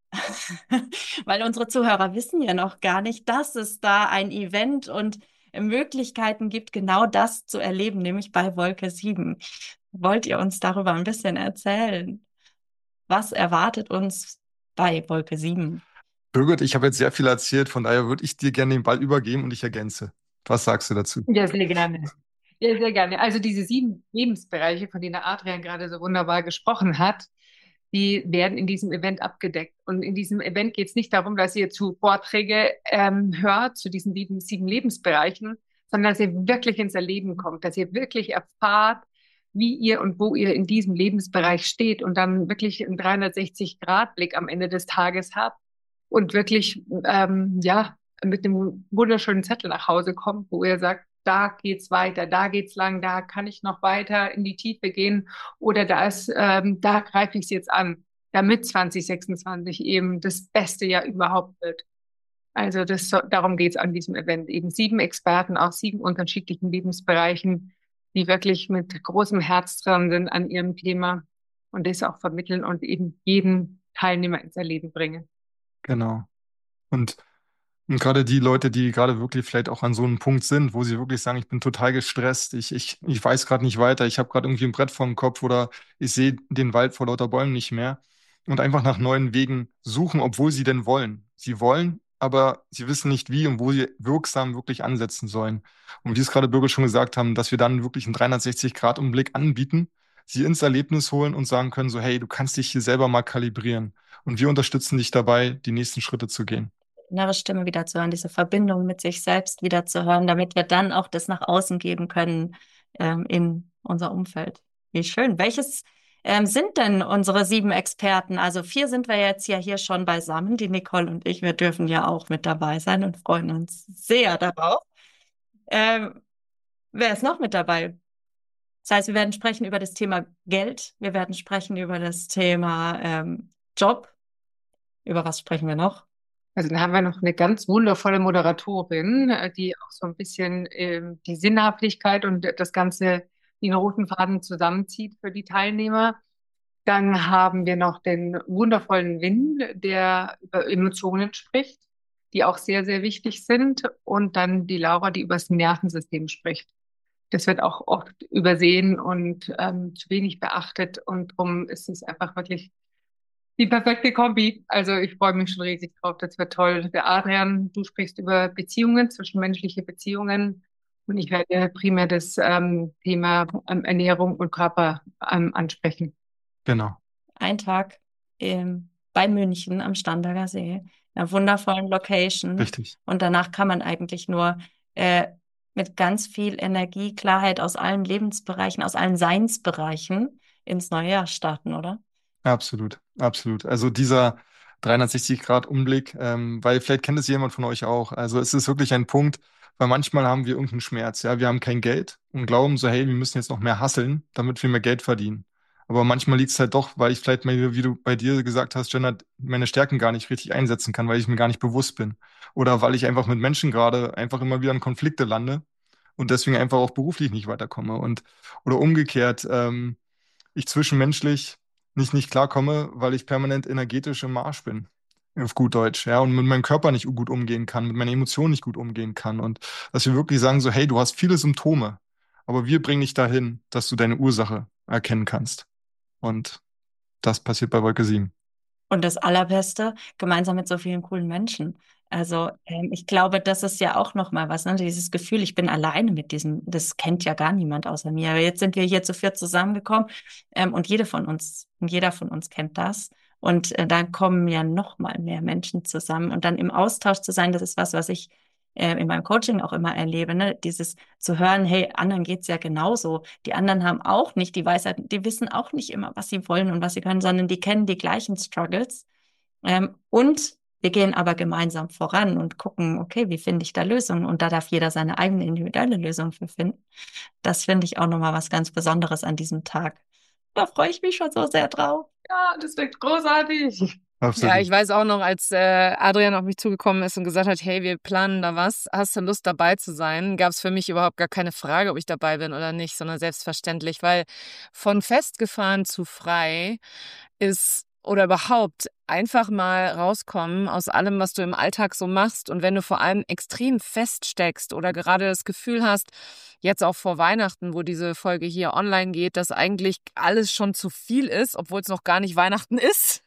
weil unsere Zuhörer wissen ja noch gar nicht, dass es da ein Event und Möglichkeiten gibt, genau das zu erleben, nämlich bei Wolke sieben. Wollt ihr uns darüber ein bisschen erzählen? Was erwartet uns bei Wolke sieben? Birgit, ich habe jetzt sehr viel erzählt, von daher würde ich dir gerne den Ball übergeben und ich ergänze. Was sagst du dazu? Ja, sehr gerne. Ja, sehr gerne. Also diese sieben Lebensbereiche, von denen Adrian gerade so wunderbar gesprochen hat, die werden in diesem Event abgedeckt. Und in diesem Event geht es nicht darum, dass ihr zu Vorträge ähm, hört, zu diesen sieben, sieben Lebensbereichen, sondern dass ihr wirklich ins Erleben kommt, dass ihr wirklich erfahrt, wie ihr und wo ihr in diesem Lebensbereich steht und dann wirklich einen dreihundertsechzig-Grad-Blick am Ende des Tages habt und wirklich, ähm, ja, mit einem wunderschönen Zettel nach Hause kommt, wo ihr sagt, da geht's weiter, da geht's lang, da kann ich noch weiter in die Tiefe gehen oder da ist, ähm, da greife ich es jetzt an, damit zwanzig sechsundzwanzig eben das beste Jahr überhaupt wird. Also das, darum geht's an diesem Event. Eben sieben Experten aus sieben unterschiedlichen Lebensbereichen, die wirklich mit großem Herz dran sind an ihrem Thema und das auch vermitteln und eben jeden Teilnehmer ins Erleben bringen. Genau. Und, und gerade die Leute, die gerade wirklich vielleicht auch an so einem Punkt sind, wo sie wirklich sagen, ich bin total gestresst, ich, ich, ich weiß gerade nicht weiter, ich habe gerade irgendwie ein Brett vor dem Kopf oder ich sehe den Wald vor lauter Bäumen nicht mehr und einfach nach neuen Wegen suchen, obwohl sie denn wollen. Sie wollen, aber sie wissen nicht wie und wo sie wirksam wirklich ansetzen sollen. Und wie es gerade Birgit schon gesagt haben, dass wir dann wirklich einen dreihundertsechzig-Grad-Umblick anbieten, sie ins Erlebnis holen und sagen können, so hey, du kannst dich hier selber mal kalibrieren. Und wir unterstützen dich dabei, die nächsten Schritte zu gehen. Innere Stimme wieder zu hören, diese Verbindung mit sich selbst wieder zu hören, damit wir dann auch das nach außen geben können ähm, in unser Umfeld. Wie schön. Welches ähm, sind denn unsere sieben Experten? Also vier sind wir jetzt ja hier schon beisammen, die Nicole und ich. Wir dürfen ja auch mit dabei sein und freuen uns sehr darauf. Ähm, wer ist noch mit dabei? Das heißt, wir werden sprechen über das Thema Geld, wir werden sprechen über das Thema ähm, Job. Über was sprechen wir noch? Also dann haben wir noch eine ganz wundervolle Moderatorin, äh, die auch so ein bisschen ähm, die Sinnhaftigkeit und das Ganze, den roten Faden zusammenzieht für die Teilnehmer. Dann haben wir noch den wundervollen Win, der über Emotionen spricht, die auch sehr, sehr wichtig sind. Und dann die Laura, die über das Nervensystem spricht. Das wird auch oft übersehen und ähm, zu wenig beachtet. Und darum ist es einfach wirklich die perfekte Kombi. Also ich freue mich schon riesig drauf. Das wird toll. Der Adrian, du sprichst über Beziehungen, zwischenmenschliche Beziehungen. Und ich werde primär das ähm, Thema ähm, Ernährung und Körper ähm, ansprechen. Genau. Ein Tag ähm, bei München am Starnberger See, einer wundervollen Location. Richtig. Und danach kann man eigentlich nur äh, mit ganz viel Energie, Klarheit aus allen Lebensbereichen, aus allen Seinsbereichen ins neue Jahr starten, oder? Absolut, absolut. Also dieser dreihundertsechzig-Grad-Umblick, ähm, weil vielleicht kennt es jemand von euch auch. Also es ist wirklich ein Punkt, weil manchmal haben wir irgendeinen Schmerz. Ja, wir haben kein Geld und glauben so, hey, wir müssen jetzt noch mehr hustlen, damit wir mehr Geld verdienen. Aber manchmal liegt es halt doch, weil ich vielleicht mal, wie du bei dir gesagt hast, Jenna, meine Stärken gar nicht richtig einsetzen kann, weil ich mir gar nicht bewusst bin. Oder weil ich einfach mit Menschen gerade einfach immer wieder in Konflikte lande und deswegen einfach auch beruflich nicht weiterkomme. Und oder umgekehrt, ähm, ich zwischenmenschlich nicht, nicht klarkomme, weil ich permanent energetisch im Marsch bin. Auf gut Deutsch, ja, und mit meinem Körper nicht gut umgehen kann, mit meinen Emotionen nicht gut umgehen kann. Und dass wir wirklich sagen, so, hey, du hast viele Symptome, aber wir bringen dich dahin, dass du deine Ursache erkennen kannst. Und das passiert bei Wolke sieben. Und das Allerbeste, gemeinsam mit so vielen coolen Menschen. Also ähm, ich glaube, das ist ja auch noch mal was, ne? Dieses Gefühl, ich bin alleine mit diesem, das kennt ja gar niemand außer mir. Aber jetzt sind wir hier zu viert zusammengekommen ähm, und jede von uns, und jeder von uns kennt das. Und äh, dann kommen ja noch mal mehr Menschen zusammen. Und dann im Austausch zu sein, das ist was, was ich äh, in meinem Coaching auch immer erlebe, ne? Dieses zu hören, hey, anderen geht's ja genauso. Die anderen haben auch nicht die Weisheit, die wissen auch nicht immer, was sie wollen und was sie können, sondern die kennen die gleichen Struggles. Ähm, und wir gehen aber gemeinsam voran und gucken, okay, wie finde ich da Lösungen? Und da darf jeder seine eigene individuelle Lösung für finden. Das finde ich auch nochmal was ganz Besonderes an diesem Tag. Da freue ich mich schon so sehr drauf. Ja, das wird großartig. Ja, ich Absolut. weiß auch noch, als äh, Adrian auf mich zugekommen ist und gesagt hat, hey, wir planen da was, hast du Lust dabei zu sein, gab es für mich überhaupt gar keine Frage, ob ich dabei bin oder nicht, sondern selbstverständlich, weil von festgefahren zu frei ist oder überhaupt einfach mal rauskommen aus allem, was du im Alltag so machst. Und wenn du vor allem extrem feststeckst oder gerade das Gefühl hast, jetzt auch vor Weihnachten, wo diese Folge hier online geht, dass eigentlich alles schon zu viel ist, obwohl es noch gar nicht Weihnachten ist,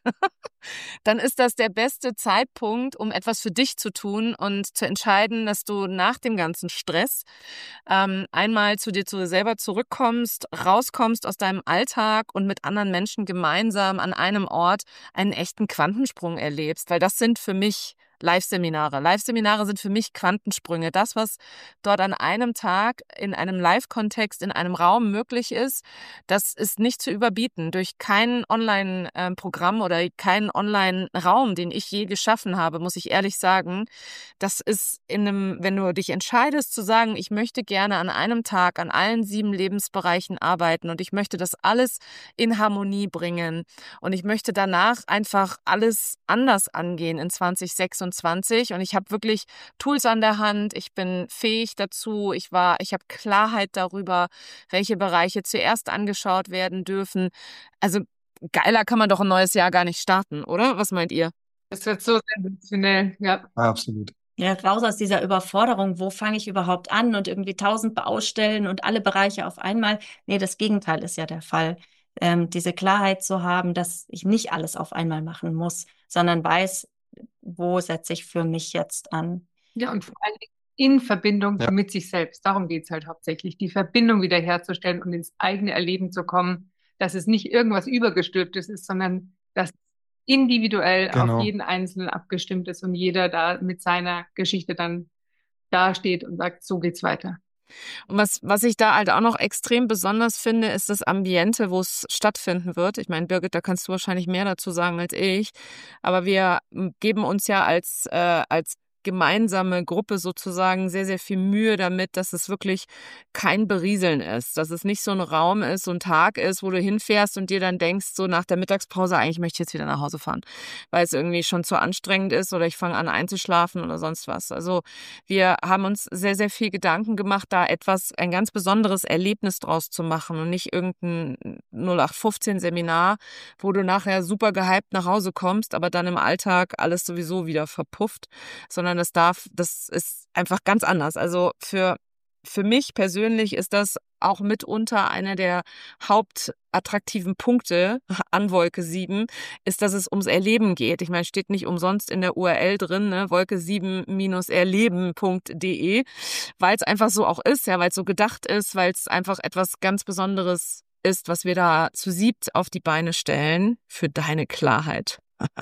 dann ist das der beste Zeitpunkt, um etwas für dich zu tun und zu entscheiden, dass du nach dem ganzen Stress ähm, einmal zu dir zu dir selber zurückkommst, rauskommst aus deinem Alltag und mit anderen Menschen gemeinsam an einem Ort einen echten Quantensprung erlebst, weil das sind für mich Live-Seminare. Live-Seminare sind für mich Quantensprünge. Das, was dort an einem Tag in einem Live-Kontext, in einem Raum möglich ist, das ist nicht zu überbieten durch kein Online-Programm oder keinen Online-Raum, den ich je geschaffen habe, muss ich ehrlich sagen. Das ist in einem, wenn du dich entscheidest zu sagen, ich möchte gerne an einem Tag an allen sieben Lebensbereichen arbeiten und ich möchte das alles in Harmonie bringen und ich möchte danach einfach alles anders angehen in zwanzig sechsundzwanzig und ich habe wirklich Tools an der Hand, ich bin fähig dazu, ich war, ich habe Klarheit darüber, welche Bereiche zuerst angeschaut werden dürfen. Also geiler kann man doch ein neues Jahr gar nicht starten, oder? Was meint ihr? Das wird so sensationell, ja. Absolut. Ja, raus aus dieser Überforderung, wo fange ich überhaupt an und irgendwie tausend Baustellen und alle Bereiche auf einmal. Nee, das Gegenteil ist ja der Fall. Ähm, diese Klarheit zu haben, dass ich nicht alles auf einmal machen muss, sondern weiß, wo setze ich für mich jetzt an. Ja, und vor allen Dingen in Verbindung Ja, mit sich selbst. Darum geht's halt hauptsächlich, die Verbindung wiederherzustellen und ins eigene Erleben zu kommen, dass es nicht irgendwas Übergestülptes ist, sondern dass individuell auf genau. jeden Einzelnen abgestimmt ist und jeder da mit seiner Geschichte dann dasteht und sagt, so geht's weiter. Und was, was ich da halt auch noch extrem besonders finde, ist das Ambiente, wo es stattfinden wird. Ich meine, Birgit, da kannst du wahrscheinlich mehr dazu sagen als ich. Aber wir m, geben uns ja als, äh, als gemeinsame Gruppe sozusagen sehr, sehr viel Mühe damit, dass es wirklich kein Berieseln ist. Dass es nicht so ein Raum ist, so ein Tag ist, wo du hinfährst und dir dann denkst, so nach der Mittagspause, eigentlich möchte ich jetzt wieder nach Hause fahren, weil es irgendwie schon zu anstrengend ist oder ich fange an einzuschlafen oder sonst was. Also wir haben uns sehr, sehr viel Gedanken gemacht, da etwas, ein ganz besonderes Erlebnis draus zu machen und nicht irgendein null acht fünfzehn Seminar, wo du nachher super gehypt nach Hause kommst, aber dann im Alltag alles sowieso wieder verpufft, sondern das darf, das ist einfach ganz anders. Also für Für mich persönlich ist das auch mitunter einer der hauptattraktiven Punkte an Wolke sieben, ist, dass es ums Erleben geht. Ich meine, steht nicht umsonst in der U R L drin, ne? wolke sieben erleben punkt de, weil es einfach so auch ist, ja, weil es so gedacht ist, weil es einfach etwas ganz Besonderes ist, was wir da zu siebt auf die Beine stellen für deine Klarheit.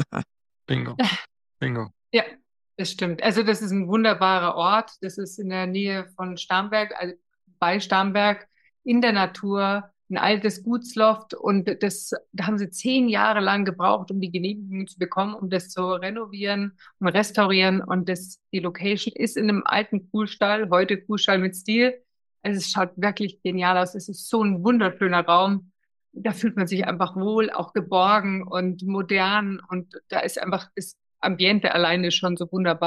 Bingo. Bingo. Ja, das stimmt. Also das ist ein wunderbarer Ort. Das ist in der Nähe von Starnberg, also bei Starnberg in der Natur, ein altes Gutsloft. Und das, da haben sie zehn Jahre lang gebraucht, um die Genehmigung zu bekommen, um das zu renovieren und restaurieren. Und das, die Location ist in einem alten Kuhstall, heute Kuhstall mit Stil. Also es schaut wirklich genial aus. Es ist so ein wunderschöner Raum. Da fühlt man sich einfach wohl, auch geborgen und modern. Und da ist einfach das Ambiente alleine schon so wunderbar.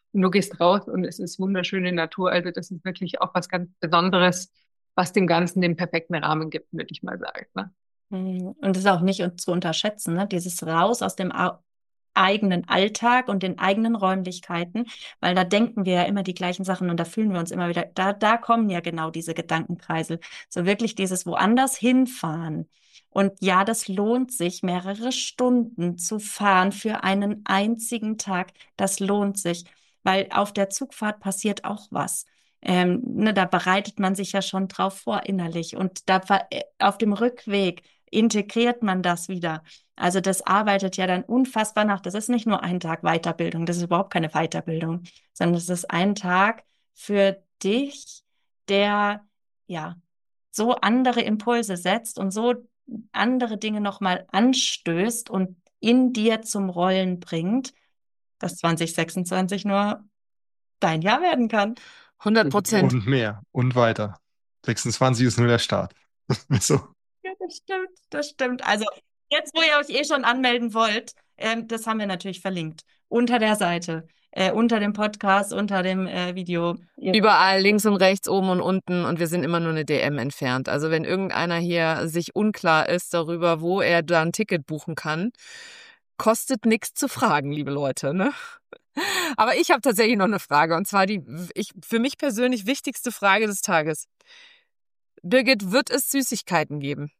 Und du gehst raus und es ist wunderschöne Natur. Also das ist wirklich auch was ganz Besonderes, was dem Ganzen den perfekten Rahmen gibt, würde ich mal sagen. Ne? Mhm. Und das ist auch nicht zu unterschätzen, ne? Dieses Raus aus dem Au- eigenen Alltag und den eigenen Räumlichkeiten, weil da denken wir ja immer die gleichen Sachen und da fühlen wir uns immer wieder, da, da kommen ja genau diese Gedankenkreisel. So wirklich dieses woanders hinfahren. Und ja, das lohnt sich, mehrere Stunden zu fahren für einen einzigen Tag. Das lohnt sich, weil auf der Zugfahrt passiert auch was. Ähm, ne, da bereitet man sich ja schon drauf vor innerlich und da ver- äh, auf dem Rückweg integriert man das wieder. Also das arbeitet ja dann unfassbar nach. Das ist nicht nur ein Tag Weiterbildung, das ist überhaupt keine Weiterbildung, sondern es ist ein Tag für dich, der ja so andere Impulse setzt und so andere Dinge nochmal anstößt und in dir zum Rollen bringt, dass zwanzig sechsundzwanzig nur dein Jahr werden kann. hundert Prozent. Und mehr und weiter. sechsundzwanzig ist nur der Start. So. Ja, das stimmt, das stimmt. Also jetzt, wo ihr euch eh schon anmelden wollt, ähm, das haben wir natürlich verlinkt. Unter der Seite, äh, unter dem Podcast, unter dem äh, Video. Ihr- Überall, links und rechts, oben und unten und wir sind immer nur eine D M entfernt. Also wenn irgendeiner hier sich unklar ist darüber, wo er da ein Ticket buchen kann, kostet nichts zu fragen, liebe Leute, ne? Aber ich habe tatsächlich noch eine Frage und zwar die ich, für mich persönlich wichtigste Frage des Tages. Birgit, wird es Süßigkeiten geben?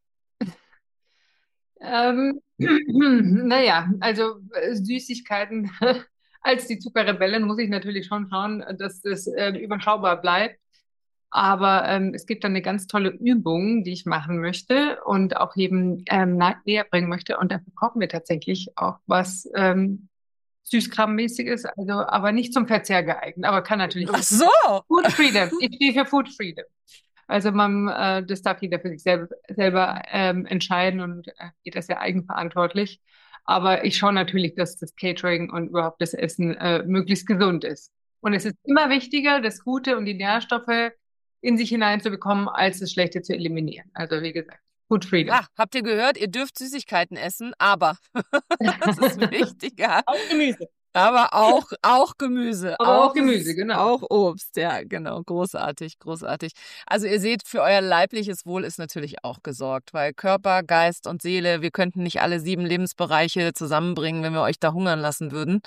Ähm, naja, also äh, Süßigkeiten als die Zuckerrebellen muss ich natürlich schon schauen, dass das äh, überschaubar bleibt. Aber ähm, es gibt dann eine ganz tolle Übung, die ich machen möchte und auch eben ähm, na- näher bringen möchte. Und dafür brauchen wir tatsächlich auch was ähm, Süßkrammäßiges, also aber nicht zum Verzehr geeignet, aber kann natürlich Ach so! Food Freedom. Ich stehe für Food Freedom. Also man, äh, das darf jeder für sich selber, selber ähm, entscheiden und äh, jeder ist ja eigenverantwortlich. Aber ich schaue natürlich, dass das Catering und überhaupt das Essen äh, möglichst gesund ist. Und es ist immer wichtiger, das Gute und die Nährstoffe in sich hineinzubekommen, als das Schlechte zu eliminieren. Also wie gesagt, Food Freedom. Ah, habt ihr gehört? Ihr dürft Süßigkeiten essen, aber das ist wichtiger. Auch Gemüse. Aber auch, auch Gemüse. Aber auch Gemüse, genau. Auch Obst, ja, genau. Großartig, großartig. Also ihr seht, für euer leibliches Wohl ist natürlich auch gesorgt, weil Körper, Geist und Seele, wir könnten nicht alle sieben Lebensbereiche zusammenbringen, wenn wir euch da hungern lassen würden.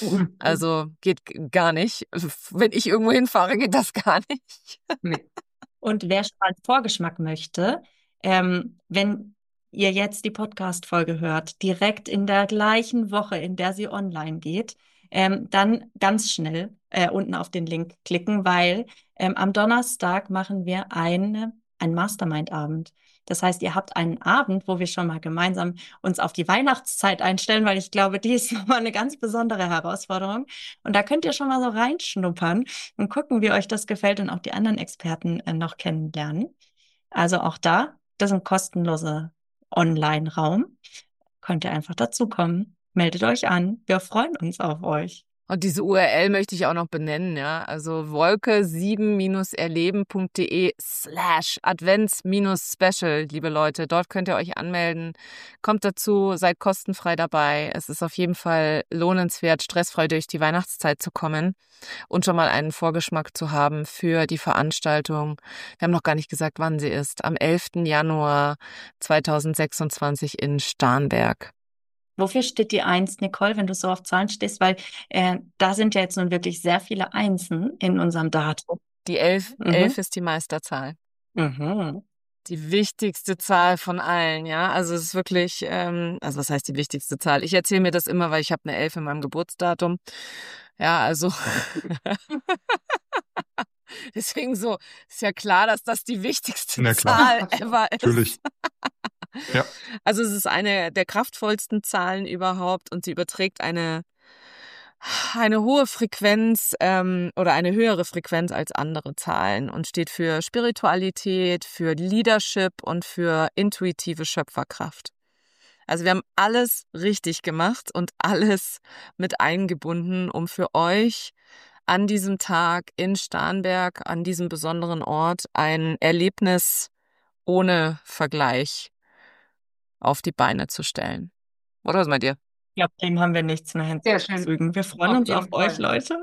Also geht g- gar nicht. Wenn ich irgendwo hinfahre, geht das gar nicht. Nee. Und wer schon mal einen Vorgeschmack möchte, ähm, wenn ihr jetzt die Podcast-Folge hört, direkt in der gleichen Woche, in der sie online geht, ähm, dann ganz schnell äh, unten auf den Link klicken, weil ähm, am Donnerstag machen wir eine, einen Mastermind-Abend. Das heißt, ihr habt einen Abend, wo wir schon mal gemeinsam uns auf die Weihnachtszeit einstellen, weil ich glaube, die ist nochmal eine ganz besondere Herausforderung. Und da könnt ihr schon mal so reinschnuppern und gucken, wie euch das gefällt und auch die anderen Experten äh, noch kennenlernen. Also auch da, das ist ein kostenloser Online-Raum. Könnt ihr einfach dazukommen. Meldet euch an. Wir freuen uns auf euch. Und diese U R L möchte ich auch noch benennen, ja. Also wolke sieben erleben punkt de slash Advents Special, liebe Leute. Dort könnt ihr euch anmelden. Kommt dazu, seid kostenfrei dabei. Es ist auf jeden Fall lohnenswert, stressfrei durch die Weihnachtszeit zu kommen und schon mal einen Vorgeschmack zu haben für die Veranstaltung. Wir haben noch gar nicht gesagt, wann sie ist. Am elften Januar zweitausendsechsundzwanzig in Starnberg. Wofür steht die Eins, Nicole, wenn du so auf Zahlen stehst? Weil äh, da sind ja jetzt nun wirklich sehr viele Einsen in unserem Datum. Die elf, Mhm. elf ist die Meisterzahl. Mhm. Die wichtigste Zahl von allen, ja. Also es ist wirklich, ähm, also was heißt die wichtigste Zahl? Ich erzähle mir das immer, weil ich habe eine Elf in meinem Geburtsdatum. Ja, also deswegen so, ist ja klar, dass das die wichtigste Na klar. Zahl ever ist. Natürlich. Ja. Also es ist eine der kraftvollsten Zahlen überhaupt und sie überträgt eine eine hohe Frequenz ähm, oder eine höhere Frequenz als andere Zahlen und steht für Spiritualität, für Leadership und für intuitive Schöpferkraft. Also wir haben alles richtig gemacht und alles mit eingebunden, um für euch an diesem Tag in Starnberg, an diesem besonderen Ort, ein Erlebnis ohne Vergleich auf die Beine zu stellen. Oder was meint ihr? Ich glaube, dem haben wir nichts mehr Sehr schön. hinzuzufügen. Wir freuen Auf uns jeden auf euch, Fall. Leute.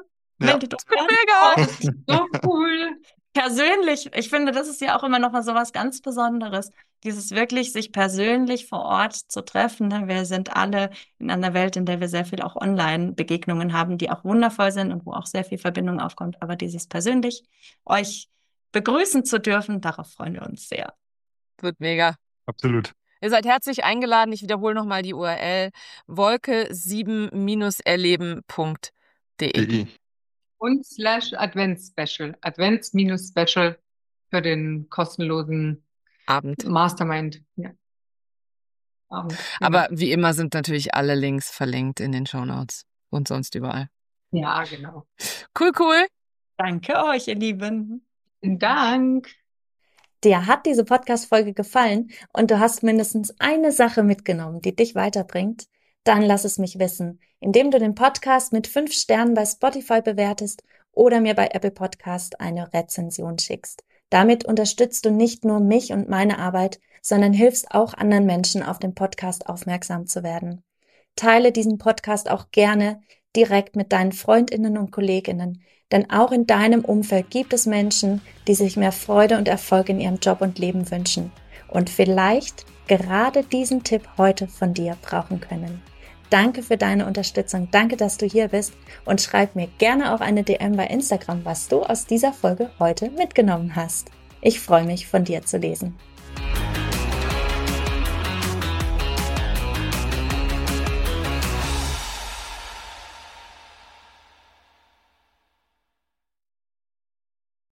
Ja. Meldet euch an. Mega! So cool. Persönlich, ich finde, das ist ja auch immer noch mal so was ganz Besonderes, dieses wirklich sich persönlich vor Ort zu treffen. Denn wir sind alle in einer Welt, in der wir sehr viel auch Online-Begegnungen haben, die auch wundervoll sind und wo auch sehr viel Verbindung aufkommt. Aber dieses persönlich euch begrüßen zu dürfen, darauf freuen wir uns sehr. Wird mega. Absolut. Ihr seid herzlich eingeladen. Ich wiederhole nochmal die U R L: wolke sieben erleben punkt de. De. Und slash Advents-Special. Advents-Special für den kostenlosen Abend. Mastermind. Ja. Abend. Genau. Aber wie immer sind natürlich alle Links verlinkt in den Shownotes und sonst überall. Ja, genau. Cool, cool. Danke euch, ihr Lieben. Vielen Dank. Dir hat diese Podcast-Folge gefallen und du hast mindestens eine Sache mitgenommen, die dich weiterbringt? Dann lass es mich wissen, indem du den Podcast mit fünf Sternen bei Spotify bewertest oder mir bei Apple Podcast eine Rezension schickst. Damit unterstützt du nicht nur mich und meine Arbeit, sondern hilfst auch anderen Menschen, auf den Podcast aufmerksam zu werden. Teile diesen Podcast auch gerne direkt mit deinen Freundinnen und Kolleginnen, denn auch in deinem Umfeld gibt es Menschen, die sich mehr Freude und Erfolg in ihrem Job und Leben wünschen und vielleicht gerade diesen Tipp heute von dir brauchen können. Danke für deine Unterstützung, danke, dass du hier bist und schreib mir gerne auch eine D M bei Instagram, was du aus dieser Folge heute mitgenommen hast. Ich freue mich, von dir zu lesen.